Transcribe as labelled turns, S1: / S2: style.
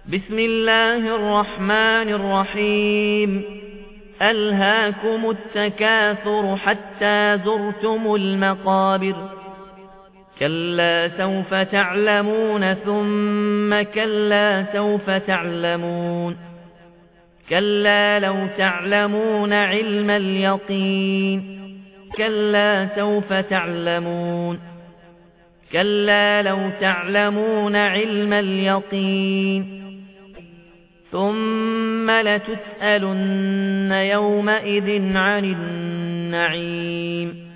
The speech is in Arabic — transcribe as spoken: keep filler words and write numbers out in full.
S1: بسم الله الرحمن الرحيم ألهاكم التكاثر حتى زرتم المقابر كلا سوف تعلمون ثم كلا سوف تعلمون كلا لو تعلمون علم اليقين كلا سوف تعلمون كلا لو تعلمون علم اليقين ثم لتسألن يومئذ عن النعيم